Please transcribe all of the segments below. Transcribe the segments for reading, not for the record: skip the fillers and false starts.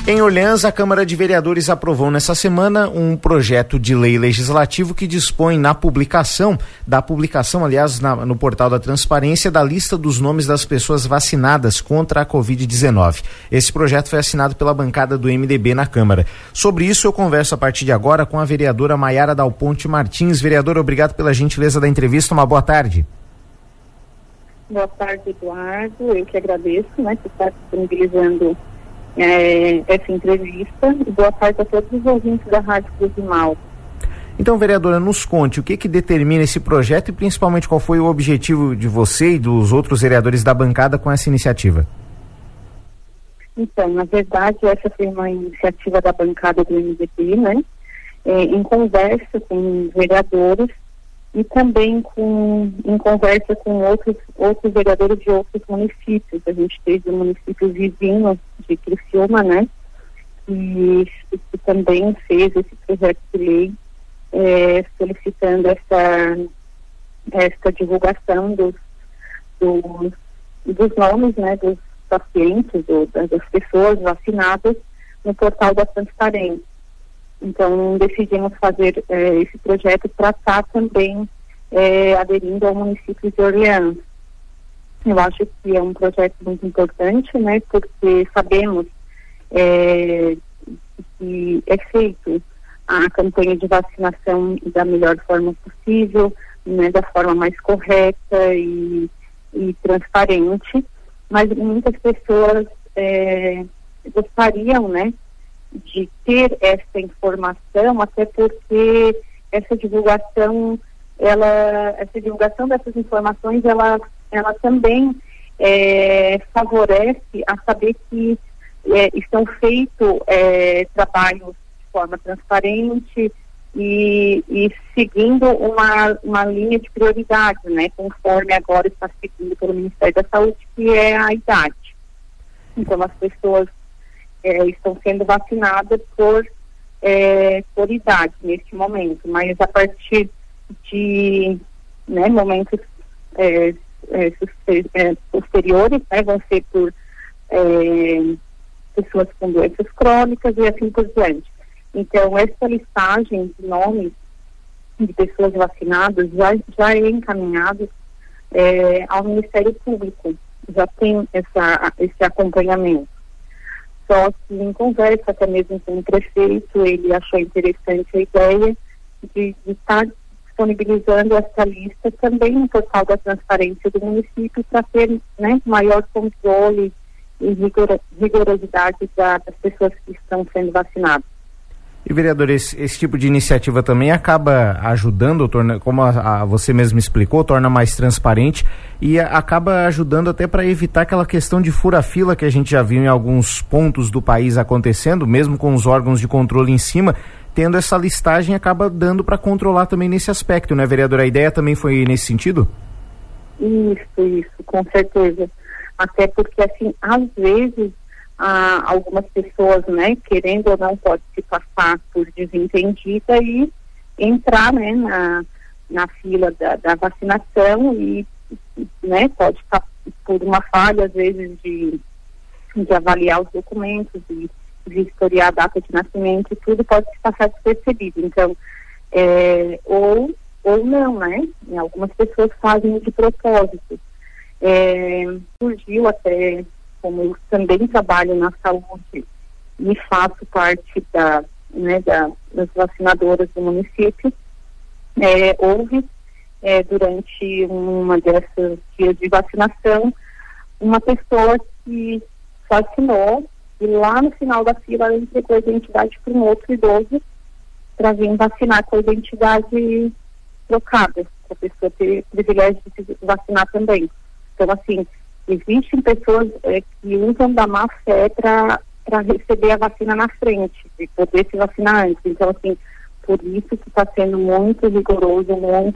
Em Orleans, a Câmara de Vereadores aprovou nessa semana um projeto de lei legislativo que dispõe da publicação, aliás, no portal da Transparência, da lista dos nomes das pessoas vacinadas contra a Covid-19. Esse projeto foi assinado pela bancada do MDB na Câmara. Sobre isso, eu converso a partir de agora com a vereadora Maiara Dal Ponte Martins. Vereadora, obrigado pela gentileza da entrevista. Uma boa tarde. Boa tarde, Eduardo. Eu que agradeço, por estar disponibilizando essa entrevista, e boa tarde a todos os ouvintes da Rádio Cruz de Malta. Então, vereadora, nos conte o que determina esse projeto e principalmente qual foi o objetivo de você e dos outros vereadores da bancada com essa iniciativa. Então, na verdade, essa foi uma iniciativa da bancada do MDB, em conversa com vereadores e também em conversa com outros vereadores de outros municípios. A gente teve o município vizinho de Criciúma, que também fez esse projeto de lei solicitando essa divulgação dos nomes, dos pacientes, das pessoas vacinadas no portal da Transparência. Então, decidimos fazer esse projeto para estar também aderindo ao município de Orleans. Eu acho que é um projeto muito importante, porque sabemos que é feito a campanha de vacinação da melhor forma possível, da forma mais correta e transparente, mas muitas pessoas gostariam, de ter essa informação, até porque essa divulgação dessas informações, ela também favorece a saber que estão feitos trabalhos de forma transparente e seguindo uma linha de prioridade, conforme agora está seguindo pelo Ministério da Saúde, que é a idade. Então, as pessoas estão sendo vacinadas por idade neste momento, mas a partir de momentos posteriores, vão ser por pessoas com doenças crônicas e assim por diante. Então, essa listagem de nomes de pessoas vacinadas já é encaminhado ao Ministério Público, já tem esse acompanhamento. Só que em conversa até mesmo com o prefeito, ele achou interessante a ideia de estar disponibilizando essa lista também no portal da Transparência do município para ter maior controle e rigorosidade das pessoas que estão sendo vacinadas. E, vereador, esse tipo de iniciativa também acaba ajudando, como você mesmo explicou, torna mais transparente e acaba ajudando até para evitar aquela questão de fura-fila que a gente já viu em alguns pontos do país acontecendo, mesmo com os órgãos de controle em cima, tendo essa listagem, acaba dando para controlar também nesse aspecto, né, vereador? A ideia também foi nesse sentido? Isso, com certeza. Até porque, assim, às vezes, algumas pessoas, querendo ou não, pode se passar por desentendida e entrar, na fila da vacinação e, pode estar por uma falha, às vezes, de avaliar os documentos, de historiar a data de nascimento e tudo pode passar despercebido. Então, ou não, E algumas pessoas fazem de propósito. Surgiu até, como eu também trabalho na saúde e faço parte das vacinadoras do município, houve durante uma dessas dias de vacinação uma pessoa que vacinou e lá no final da fila ela entregou a identidade para um outro idoso para vir vacinar com a identidade trocada, para a pessoa ter privilégio de se vacinar também. Então, assim, existem pessoas que usam da má fé para receber a vacina na frente, de poder se vacinar antes. Então, assim, por isso que está sendo muito rigoroso,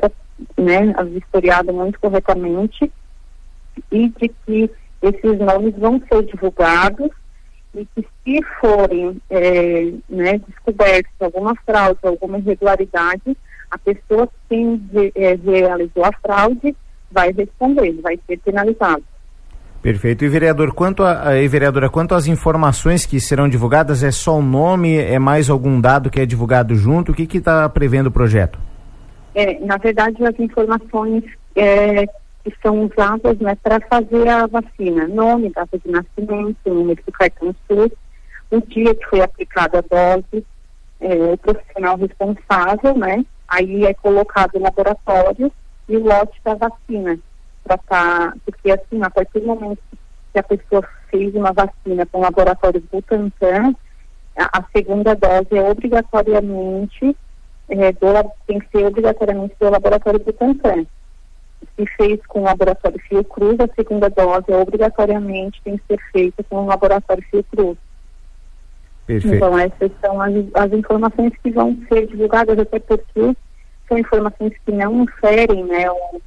vistoriado muito corretamente, e de que esses nomes vão ser divulgados e que se forem descobertos alguma fraude, alguma irregularidade, a pessoa que realizou a fraude vai responder, vai ser penalizado. Perfeito. E vereadora, quanto às informações que serão divulgadas, é só o nome, é mais algum dado que é divulgado junto? O que está prevendo o projeto? Na verdade, as informações que são usadas, né, para fazer a vacina: nome, data de nascimento, número do cartão SUS, o dia que foi aplicada a dose, o profissional responsável, né? Aí é colocado o laboratório e o lote da vacina, porque assim, a partir do momento que a pessoa fez uma vacina com o laboratório Butantan, a segunda dose é obrigatoriamente tem que ser obrigatoriamente do laboratório Butantan. Se fez com o laboratório Fiocruz, a segunda dose obrigatoriamente tem que ser feita com o laboratório Fiocruz. Perfeito. Então essas são as informações que vão ser divulgadas, até porque são informações que não inferem, né,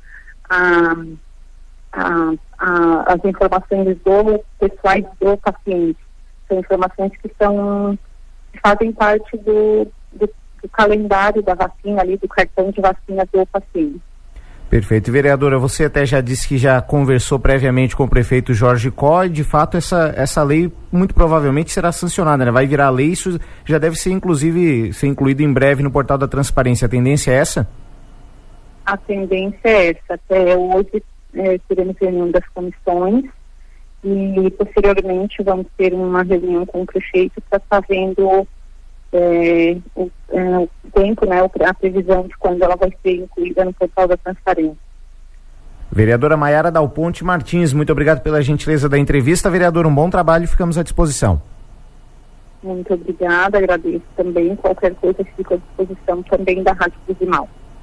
as informações pessoais do paciente. São informações que fazem parte do calendário da vacina ali, do cartão de vacina do paciente. Perfeito. Vereadora, você até já disse que já conversou previamente com o prefeito Jorge Có, e de fato essa lei muito provavelmente será sancionada, né? Vai virar lei, isso já deve ser incluído em breve no portal da transparência. A tendência é essa? A tendência é essa. Até hoje teremos reunião das comissões e posteriormente vamos ter uma reunião com o prefeito para estar vendo o tempo, né, a previsão de quando ela vai ser incluída no portal da transparência. Vereadora Maiara Dal Ponte Martins, muito obrigado pela gentileza da entrevista. Vereadora, um bom trabalho e ficamos à disposição. Muito obrigada, agradeço também. Qualquer coisa fica à disposição também da Rádio Cruzimau.